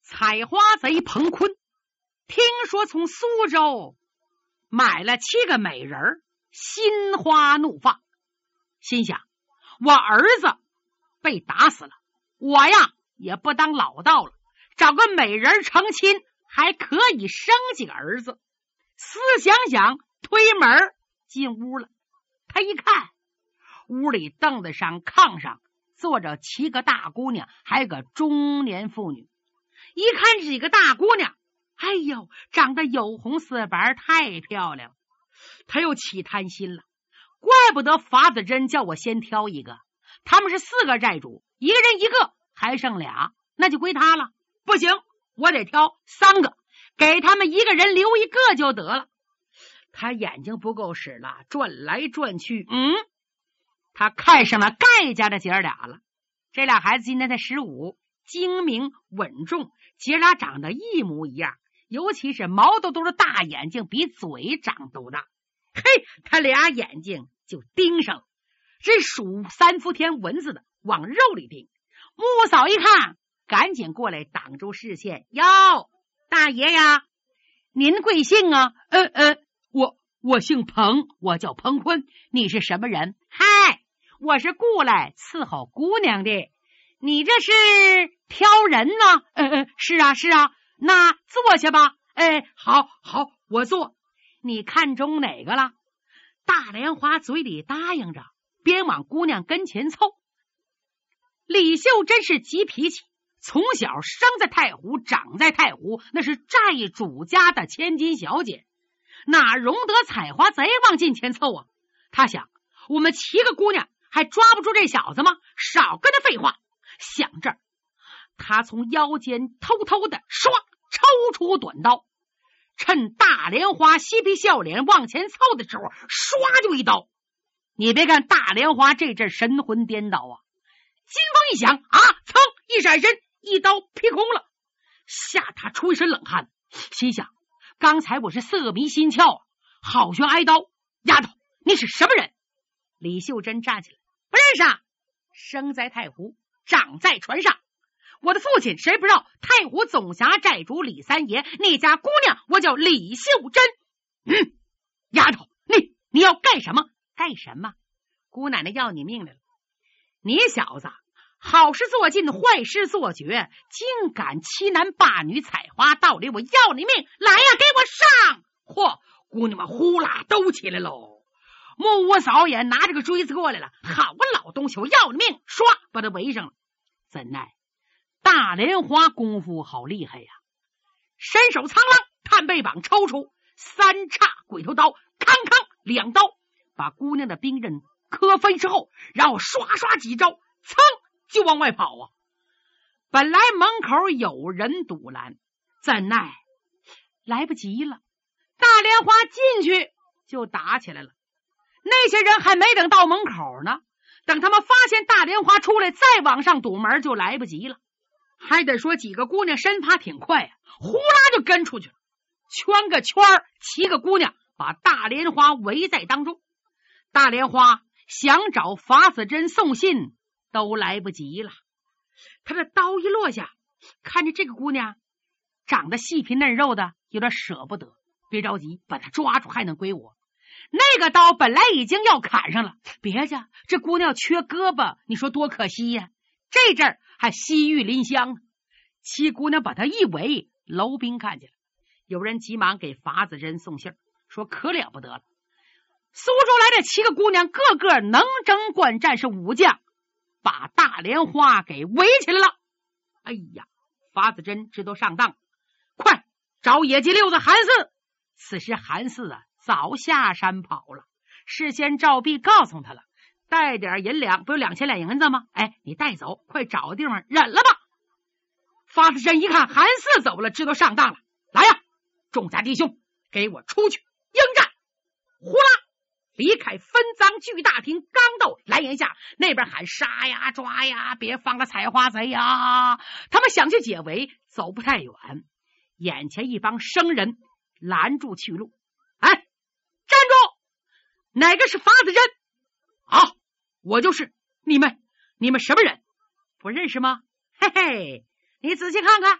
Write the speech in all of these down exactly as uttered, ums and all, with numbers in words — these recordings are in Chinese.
采花贼彭坤听说从苏州买了七个美人，心花怒放，心想我儿子被打死了，我呀也不当老道了，找个美人成亲，还可以生几个儿子。思想想，推门进屋了。他一看，屋里凳子上炕上坐着七个大姑娘，还有个中年妇女。一看几个大姑娘，哎呦，长得有红似白，太漂亮了。他又起贪心了，怪不得法子珍叫我先挑一个，他们是四个债主，一个人一个，还剩俩，那就归他了。不行，我得挑三个，给他们一个人留一个就得了。他眼睛不够使了，转来转去，嗯，他看上了盖家的姐儿俩了。这俩孩子今年才十五，精明稳重，姐俩长得一模一样，尤其是毛豆豆的大眼睛比嘴长都大。嘿，他俩眼睛就盯上了，这数三伏天蚊子的往肉里盯。木嫂一看，赶紧过来挡住视线。哟，大爷呀，您贵姓啊？呃呃，我我姓彭，我叫彭坤。你是什么人？嗨，我是雇来伺候姑娘的。你这是挑人呢？呃呃，是啊是啊，那坐下吧。哎，好好，我坐。你看中哪个了？大莲花嘴里答应着，边往姑娘跟前凑。李秀珍是急脾气，从小生在太湖，长在太湖，那是债主家的千金小姐，哪容得采花贼往近前凑啊？他想，我们七个姑娘还抓不住这小子吗？少跟他废话。想这儿，他从腰间偷偷的唰抽出短刀，趁大莲花嬉皮笑脸往前凑的时候，唰就一刀。你别看大莲花这阵神魂颠倒啊，金风一响啊，噌一闪身，一刀劈空了，吓他出一身冷汗，心想刚才我是色迷心窍啊，好悬挨刀。丫头，你是什么人？李秀珍站起来，不认识啊，生在太湖，长在船上，我的父亲谁不知道？太湖总辖债主李三爷，那家姑娘我叫李秀珍。嗯，丫头，你你要干什么？干什么？姑奶奶要你命来了！你小子好事做尽，坏事做绝，竟敢欺男霸女，采花盗猎，我要你命！来呀，给我上！嚯，姑娘们呼啦都起来喽！木屋嫂也拿着个锥子过来了，好个老东西，我要你命！唰，把他围上了。怎奈大莲花功夫好厉害呀，伸手苍啷，探背膀抽出三叉鬼头刀，康康两刀把姑娘的兵刃磕飞之后，然后刷刷几招，噌就往外跑啊！本来门口有人堵拦，怎奈来不及了，大莲花进去就打起来了。那些人还没等到门口呢，等他们发现大莲花出来，再往上堵门就来不及了。还得说几个姑娘身法挺快啊，呼啦就跟出去了，圈个圈儿，七个姑娘把大莲花围在当中。大莲花想找法子珍送信都来不及了，他的刀一落下，看着这个姑娘长得细皮嫩肉的，有点舍不得。别着急，把她抓住还能归我。那个刀本来已经要砍上了，别介，这姑娘缺胳膊，你说多可惜呀！这阵儿还西域临香呢，七姑娘把她一围，楼兵看见了，有人急忙给法子珍送信，说可了不得了，苏州来的七个姑娘个个能征惯战，是武将，把大莲花给围起来了。哎呀，法子珍知道上当，快找野鸡溜子韩四。此时韩四啊早下山跑了，事先赵壁告诉他了，带点银两，不有两千两银子吗？哎，你带走，快找个地方忍了吧。法子珍一看韩四走了，知道上当了，来呀，众家弟兄，给我出去应战！呼啦，离开分赃巨大厅，刚到蓝檐下，那边喊杀呀抓呀，别放个采花贼呀！他们想去解围，走不太远，眼前一帮生人拦住去路。哎，站住！哪个是法子珍？啊，我就是。你们你们什么人？不认识吗？嘿嘿，你仔细看看，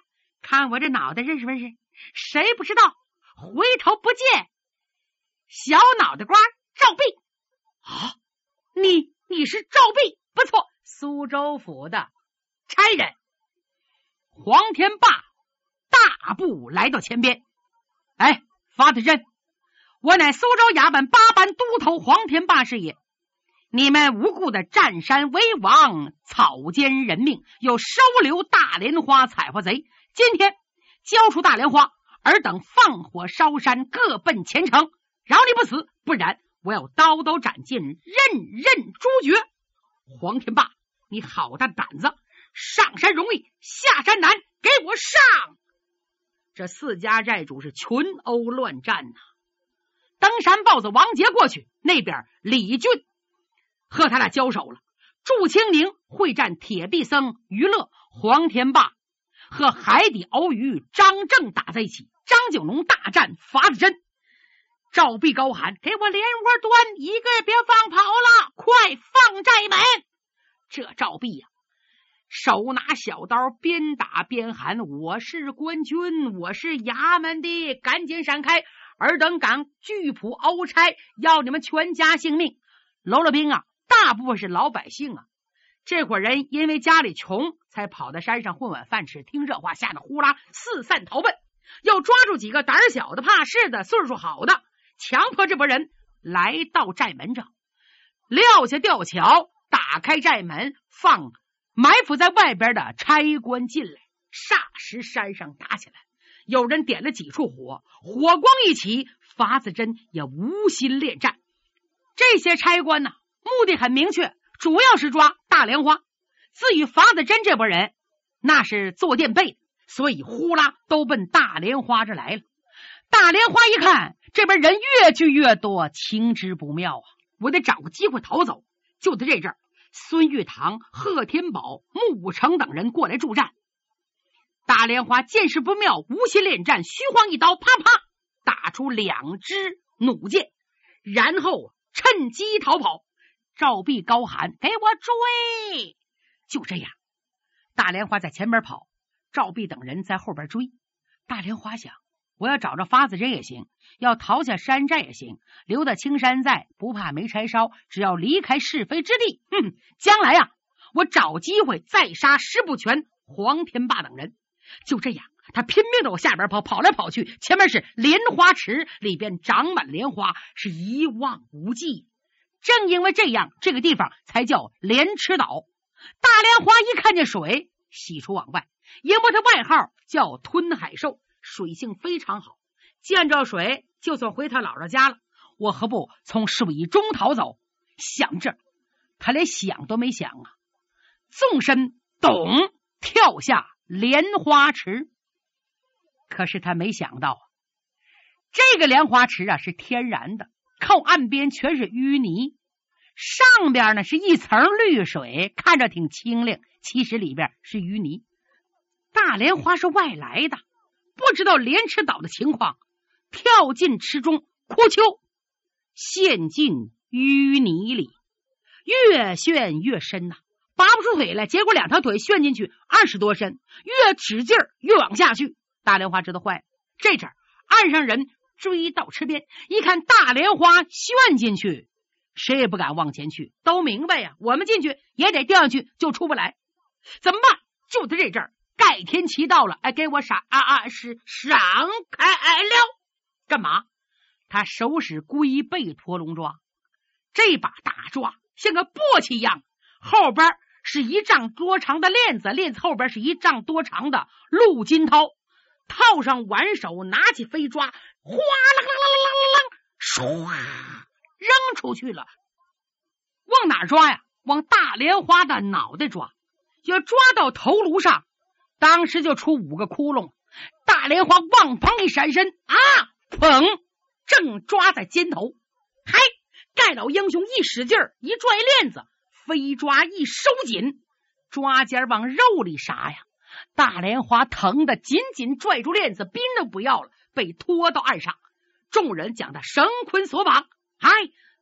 看我这脑袋认识不认识？谁不知道？回头不见小脑袋瓜赵壁啊！你你是赵壁？不错，苏州府的差人。黄天霸大步来到前边，哎，法子真，我乃苏州衙门八班都头黄天霸是也。你们无故的占山为王，草菅人命，又收留大莲花采花贼，今天交出大莲花，尔等放火烧山，各奔前程，饶你不死，不然我要刀刀斩尽，任任诛绝。黄天霸，你好大胆子，上山容易下山难，给我上！这四家寨主是群殴乱战呐、啊。登山豹子王杰过去，那边李俊和他俩交手了。祝清宁会战铁壁僧于乐，黄天霸和海底鳌鱼张正打在一起，张九龙大战法子真。赵壁高喊：给我连窝端，一个也别放跑了，快放寨门！这赵壁呀、啊，手拿小刀，边打边喊：我是官军，我是衙门的，赶紧闪开！尔等敢拒捕鳌差，要你们全家性命！喽啰兵啊，大部分是老百姓啊，这伙人因为家里穷，才跑到山上混碗饭吃，听这话吓得呼啦四散逃奔，又抓住几个胆小的、怕事的、岁数好的，强迫这拨人来到寨门上，撂下吊桥，打开寨门，放埋伏在外边的差官进来。霎时山上打起来，有人点了几处火，火光一起，法子真也无心恋战。这些差官呢、啊，目的很明确，主要是抓大莲花。至于法子真这拨人，那是坐垫背的，所以呼啦都奔大莲花这来了。大莲花一看这边人越聚越多，情知不妙啊，我得找个机会逃走。就在这阵儿，孙玉堂、贺天宝、穆武成等人过来助战。大莲花见势不妙，无心恋战，虚晃一刀，啪啪打出两支弩箭，然后趁机逃跑。赵壁高喊：给我追！就这样，大莲花在前面跑，赵壁等人在后边追。大莲花想，我要找着法子真也行，要逃下山寨也行，留在青山寨不怕没柴烧，只要离开是非之地，哼，将来啊，我找机会再杀石不全、黄天霸等人。就这样，他拼命的往下边跑，跑来跑去，前面是莲花池，里边长满莲花，是一望无际。正因为这样，这个地方才叫莲池岛。大莲花一看见水，喜出望外，因为他外号叫吞海兽，水性非常好。见着水，就算回他姥姥家了，我何不从水中逃走？想这，他连想都没想啊，纵身咚跳下莲花池。可是他没想到，这个莲花池啊是天然的，靠岸边全是淤泥，上边呢是一层绿水，看着挺清亮，其实里边是淤泥。大莲花是外来的，不知道莲池岛的情况，跳进池中，哭秋陷进淤泥里，越陷越深呐、啊，拔不出腿来，结果两条腿陷进去二十多深，越使劲儿越往下去。大莲花知道坏了，这阵岸上人追到池边，一看大莲花陷进去，谁也不敢往前去，都明白呀，我们进去也得掉下去，就出不来，怎么办？就在这阵儿，盖天奇到了，哎，给我闪啊啊是闪开了！干嘛？他手使龟背驼龙抓，这把大抓像个簸箕一样，后边是一丈多长的链子，链子后边是一丈多长的陆金涛，套上挽手，拿起飞抓，哗啦啦啦啦啦啦，唰扔出去了。往哪抓呀？往大莲花的脑袋抓，要抓到头颅上，当时就出五个窟窿。大莲花往旁一闪身啊，砰，正抓在肩头。嗨，盖老英雄一使劲儿，一拽链子，飞抓一收紧，抓尖往肉里杀呀。大莲花疼得紧紧拽住链子，兵都不要了，被拖到岸上。众人将他绳捆索绑。嗨，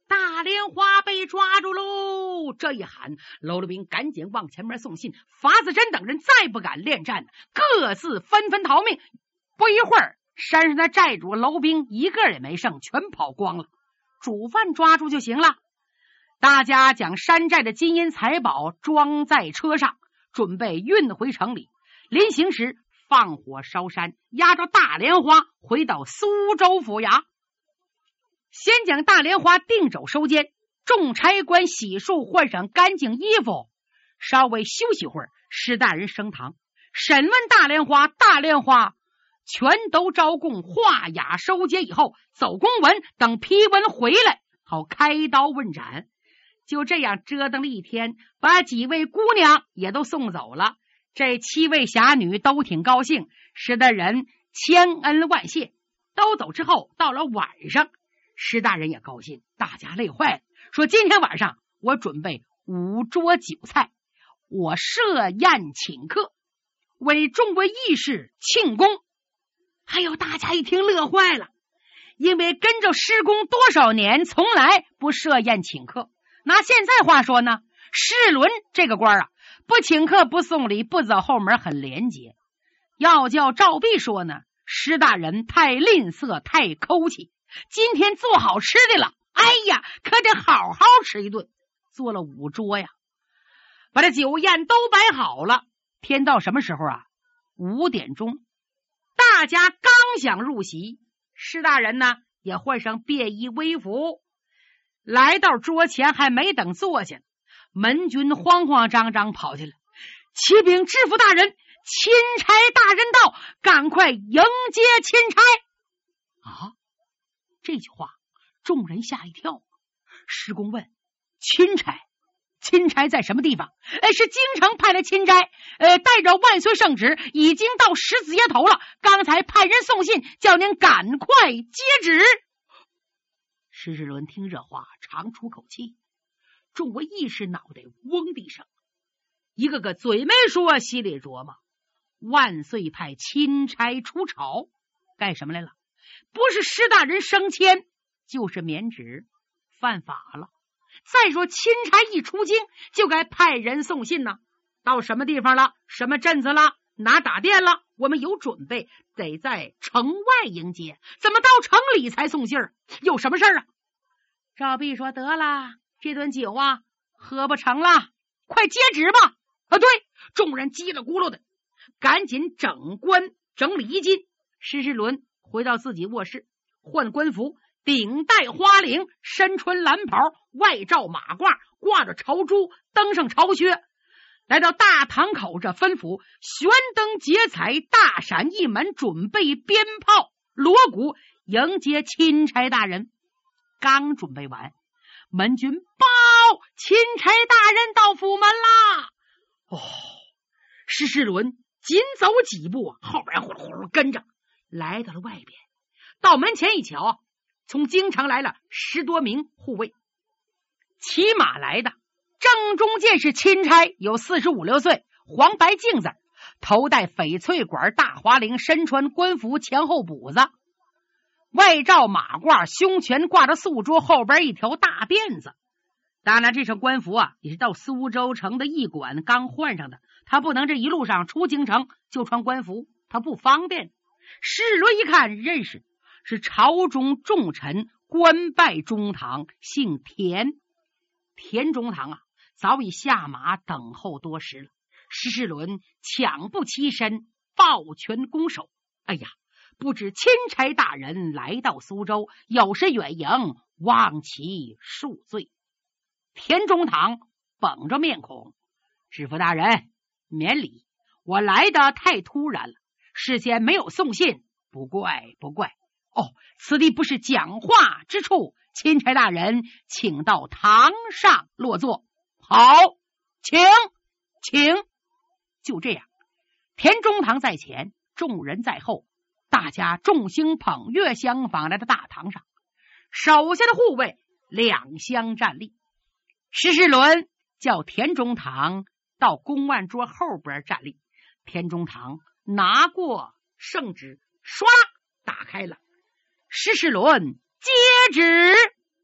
大莲花被抓住喽！这一喊，喽啰兵赶紧往前面送信，法子珍等人再不敢恋战，各自纷纷逃命。不一会儿，山上的寨主楼兵一个也没剩，全跑光了。主犯抓住就行了。大家将山寨的金银财宝装在车上，准备运回城里。临行时放火烧山，押着大莲花回到苏州府衙。先将大莲花定肘收监，众差官洗漱，换上干净衣服，稍微休息会儿。施大人升堂审问大莲花，大莲花全都招供，画押收监以后，走公文，等批文回来，好开刀问斩。就这样折腾了一天，把几位姑娘也都送走了。这七位侠女都挺高兴，施大人千恩万谢。都走之后，到了晚上，施大人也高兴，大家累坏了，说今天晚上我准备五桌酒菜，我设宴请客，为众位义士庆功。还有大家一听乐坏了，因为跟着施公多少年，从来不设宴请客。拿现在话说呢，施伦这个官啊，不请客不送礼不走后门，很廉洁。要叫赵弼说呢，施大人太吝啬太抠气，今天做好吃的了，哎呀，可得好好吃一顿。做了五桌呀，把这酒宴都摆好了。天到什么时候啊？五点钟。大家刚想入席，施大人呢也换上便衣微服，来到桌前，还没等坐下，门军慌慌张张跑进来，启禀知府大人，钦差大人到，赶快迎接钦差。啊，这句话众人吓一跳。施公问，钦差钦差在什么地方？呃，是京城派的钦差，呃，带着万岁圣旨，已经到十字街头了。刚才派人送信，叫您赶快接旨。施世伦听这话，长出口气，众位义士脑袋嗡的一声，一个个嘴没说，心里琢磨：万岁派钦差出朝干什么来了？不是施大人升迁，就是免职，犯法了。再说钦差一出京，就该派人送信呢。到什么地方了？什么镇子了？哪打店了？我们有准备，得在城外迎接，怎么到城里才送信儿？有什么事儿啊？赵弼说：得了，这顿酒啊喝不成了，快接旨吧。啊，对，众人叽里咕噜的赶紧整冠整礼衣襟。施世伦回到自己卧室，换官服，顶戴花翎，身穿蓝袍，外罩马褂，挂着朝珠，登上朝靴，来到大堂口，这吩咐悬灯结彩，大闪一门，准备鞭炮锣鼓迎接钦差大人。刚准备完，门军报钦差大人到府门啦。哦，施世伦紧走几步啊，后边呼噜呼噜跟着来到了外边。到门前一瞧，从京城来了十多名护卫，骑马来的正中间是钦差，有四十五六岁，黄白镜子，头戴翡翠管大花翎，身穿官服前后补子，外罩马褂，胸前挂着素桌，后边一条大辫子。当然这身官服啊也是到苏州城的驿馆刚换上的，他不能这一路上出京城就穿官服，他不方便。施伦一看认识，是朝中重臣，官拜中堂，姓田。田中堂啊早已下马等候多时了。施世伦抢步欺身，抱拳拱手，哎呀，不知钦差大人来到苏州，有失远迎，望其恕罪。田中堂绷着面孔，知府大人免礼，我来的太突然了，事先没有送信，不怪不怪。哦，此地不是讲话之处，钦差大人请到堂上落座。好，请请。就这样，田中堂在前，众人在后，大家众星捧月相访，来到大堂上，手下的护卫两相站立。施世伦叫田中堂到公案桌后边站立，田中堂拿过圣旨，唰打开了。施世伦接旨。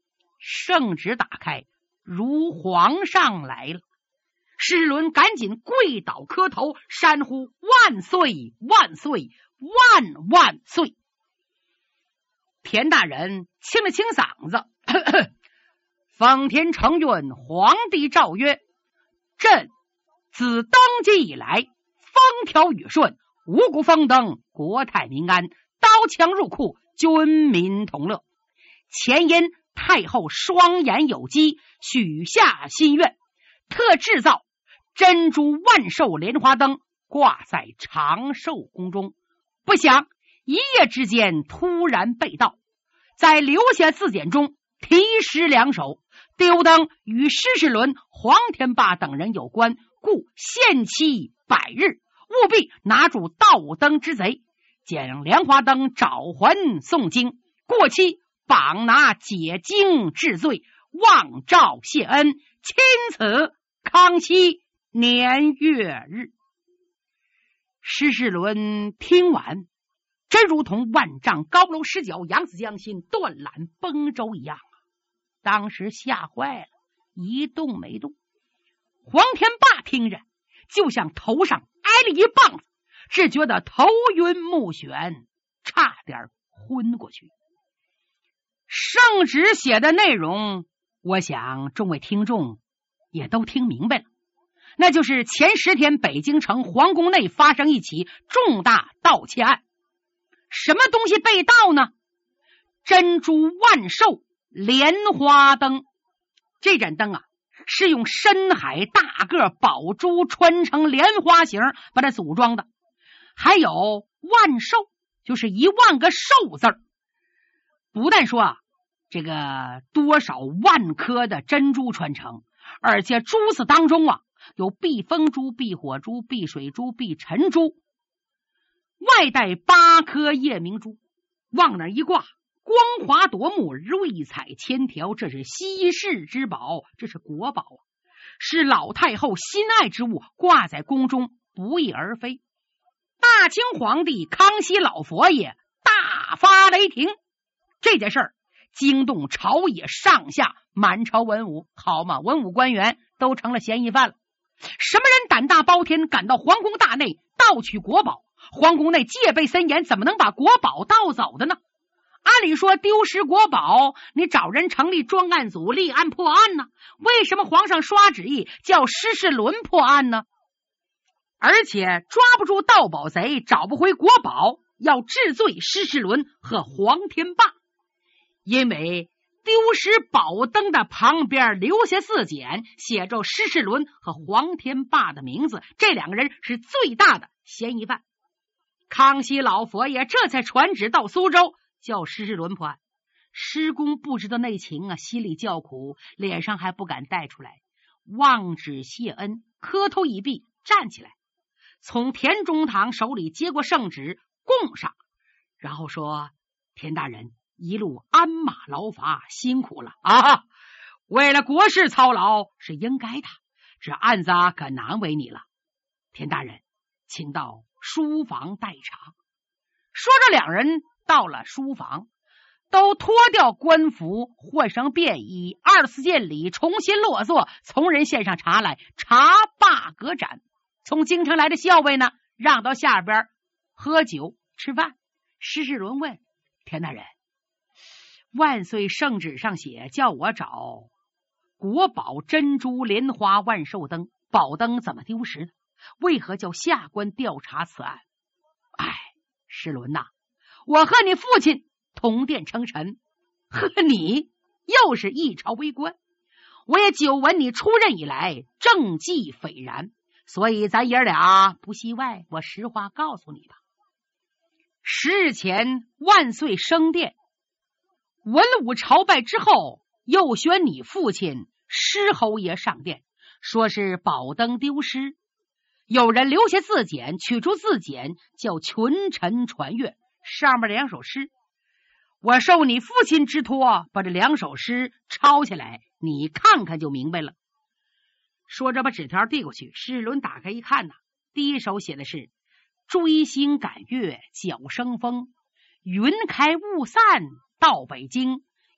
圣旨打开，如皇上来了。施世伦赶紧跪倒磕头，山呼万岁万岁万万岁。田大人清了清嗓子，呵呵，奉天承运，皇帝诏曰：朕自登基以来，风调雨顺，五谷丰登，国泰民安，刀枪入库，军民同乐。前因太后双眼有疾，许下心愿，特制造珍珠万寿莲花灯，挂在长寿宫中。不想一夜之间突然被盗，在留下字典中题诗两首，丢灯与施世伦、黄天霸等人有关，故限期百日，务必拿住盗灯之贼，将莲花灯找还诵经，过期绑拿解经治罪，望诏谢恩，钦此康熙年月日。施世伦听完，真如同万丈高楼失脚，扬子江心，断缆崩舟一样啊！当时吓坏了，一动没动。黄天霸听着，就像头上挨了一棒子，只觉得头晕目眩，差点昏过去。圣旨写的内容，我想众位听众也都听明白了，那就是前十天北京城皇宫内发生一起重大盗窃案。什么东西被盗呢？珍珠万寿莲花灯。这盏灯啊，是用深海大个宝珠穿成莲花形把它组装的，还有万寿，就是一万个寿字儿。不但说啊，这个多少万颗的珍珠穿成，而且珠子当中啊，有避风珠、避火珠、避水珠、避尘珠，外带八颗夜明珠，往那一挂，光华夺目，瑞彩千条，这是稀世之宝，这是国宝啊，是老太后心爱之物，挂在宫中不翼而飞。大清皇帝康熙老佛爷大发雷霆，这件事儿惊动朝野上下，满朝文武，好嘛，文武官员都成了嫌疑犯了。什么人胆大包天，敢到皇宫大内盗取国宝？皇宫内戒备森严，怎么能把国宝盗走的呢？按理说丢失国宝，你找人成立专案组立案破案呢？为什么皇上刷旨意叫施世伦破案呢？而且抓不住盗宝贼，找不回国宝，要治罪施世伦和黄天霸。因为丢失宝灯的旁边留下字简，写着施世伦和黄天霸的名字，这两个人是最大的嫌疑犯。康熙老佛爷这才传旨到苏州，叫施世伦破案。施公不知道内情啊，心里叫苦，脸上还不敢带出来，望旨谢恩，磕头一毕，站起来，从田中堂手里接过圣旨，供上，然后说：田大人一路鞍马劳乏，辛苦了啊！为了国事操劳是应该的，这案子可难为你了。田大人，请到书房待查。说着，两人到了书房，都脱掉官服，换上便衣，二次见礼，重新落座，从人献上茶来，茶罢隔盏。从京城来的校尉呢，让到下边喝酒吃饭。施世伦问：田大人，万岁圣旨上写叫我找国宝珍珠莲花万寿灯，宝灯怎么丢失的？为何叫下官调查此案？哎，世伦呐，我和你父亲同殿称臣，和你又是一朝为官，我也久闻你出任以来政绩斐然，所以咱爷俩不戏外，我实话告诉你吧。十日前万岁升殿，文武朝拜之后，又选你父亲施侯爷上殿，说是宝灯丢失，有人留下字简，取出字简，叫群臣传阅，上面两首诗。我受你父亲之托，把这两首诗抄下来，你看看就明白了。说着把纸条递过去，施世伦打开一看呐，第一首写的是：追星赶月，脚生风，云开雾散到北京，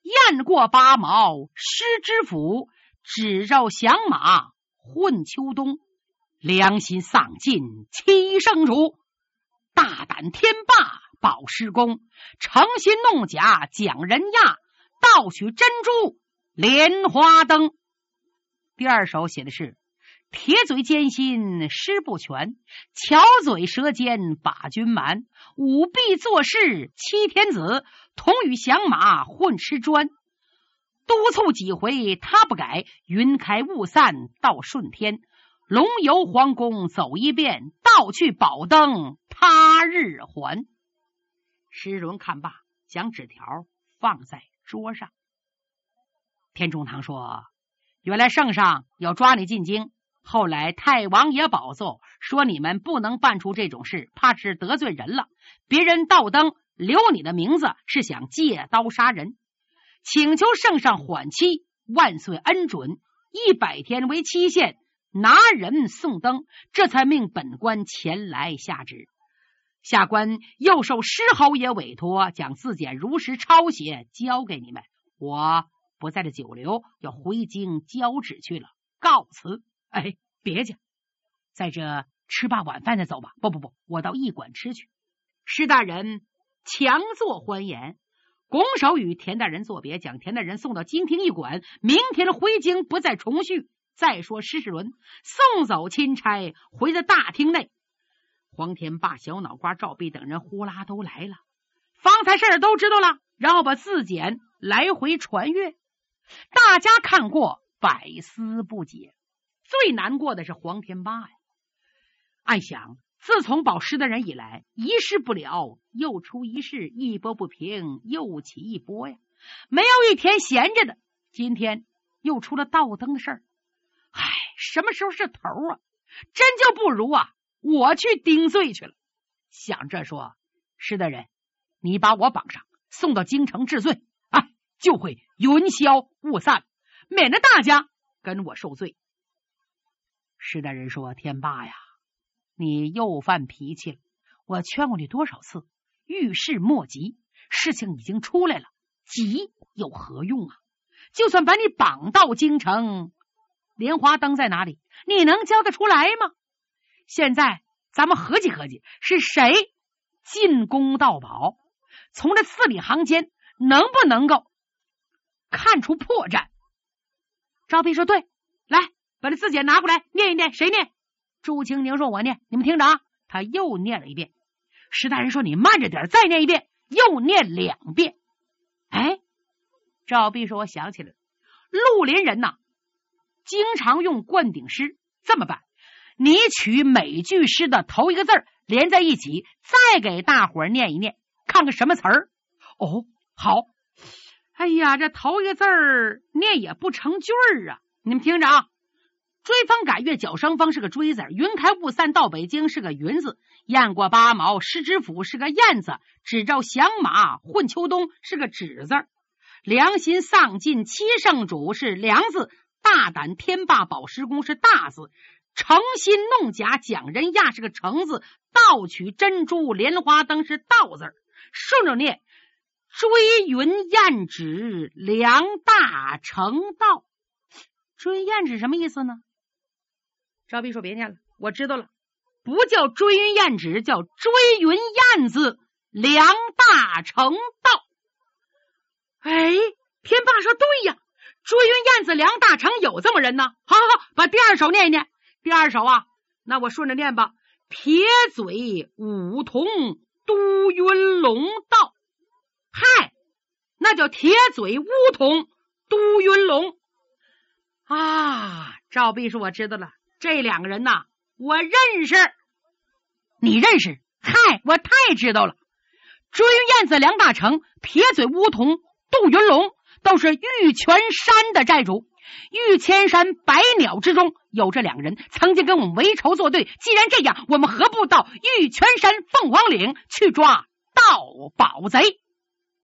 雁过拔毛失知府，只照响马混秋冬。良心丧尽七圣主，大胆天霸保师公，诚心弄假讲人压，盗取珍珠莲花灯。第二首写的是铁嘴奸心师不全，巧嘴舌尖把君瞒，舞弊做事欺天子，同与响马混吃砖。督促几回他不改，云开雾散到顺天。龙游皇宫走一遍，盗去宝灯他日还。石伦看罢，将纸条放在桌上。天中堂说，原来圣上要抓你进京，后来太王爷保奏说你们不能办出这种事，怕是得罪人了。别人盗灯留你的名字，是想借刀杀人，请求圣上缓期，万岁恩准，一百天为期限，拿人送灯，这才命本官前来下旨。下官又受施侯爷委托，将字简如实抄写交给你们，我不在这久留，要回京交旨去了，告辞。哎，别介，在这吃罢晚饭再走吧。不不不，我到驿馆吃去。施大人强作欢颜，拱手与田大人作别，将田大人送到京廷驿馆，明天回京不再重续。再说施世伦送走钦差，回到大厅内，黄天霸、小脑瓜、赵弼等人呼啦都来了，方才事儿都知道了，然后把字简来回传阅，大家看过百思不解。最难过的是黄天霸呀，暗想自从保师的人以来，一事不了又出一事，一波不平又起一波呀，没有一天闲着的。今天又出了盗灯的事儿，唉，什么时候是头啊？真就不如啊我去顶罪去了。想着说，施大人，你把我绑上，送到京城治罪，哎，就会云消雾散，免得大家跟我受罪。施大人说，天霸呀，你又犯脾气了，我劝过你多少次，遇事莫急，事情已经出来了，急有何用啊？就算把你绑到京城，莲花灯在哪里？你能交得出来吗？现在咱们合计合计，是谁进宫盗宝？从这字里行间能不能够看出破绽？赵弼说，对，来把这字简拿过来念一念。谁念？朱清宁说，我念。你们听着啊，他又念了一遍。石大人说，你慢着点，再念一遍。又念两遍。哎，赵弼说，我想起来了，绿林人呐，经常用灌顶诗。这么办，你取每句诗的头一个字连在一起，再给大伙儿念一念，看看什么词儿。哦，好。哎呀，这头一个字儿念也不成句儿啊。你们听着啊，追风赶月脚生风是个追字，云开雾散到北京是个云字，雁过拔毛失知府是个燕字，只照响马混秋冬是个止字，良心丧尽七圣主是良字，大胆天霸保师公是大字，诚心弄假讲人压是个诚字，盗取珍珠莲花灯是盗字。顺着念，追云雁止良大成道。追雁止什么意思呢？赵弼说，别念了，我知道了，不叫追云雁止，叫追云雁字良大成道。哎，天霸说，对呀，追云雁子梁大成有这么人呢。好好好，把第二首念一念。第二首啊，那我顺着念吧。铁嘴梧桐都云龙道。嗨，那叫铁嘴梧桐都云龙啊。赵弼说，我知道了，这两个人呐，我认识。你认识？嗨，我太知道了。追云雁子梁大成，铁嘴梧桐杜云龙，都是玉泉山的寨主。玉泉山百鸟之中有这两个人，曾经跟我们为仇作对。既然这样，我们何不到玉泉山凤凰岭去抓盗宝贼？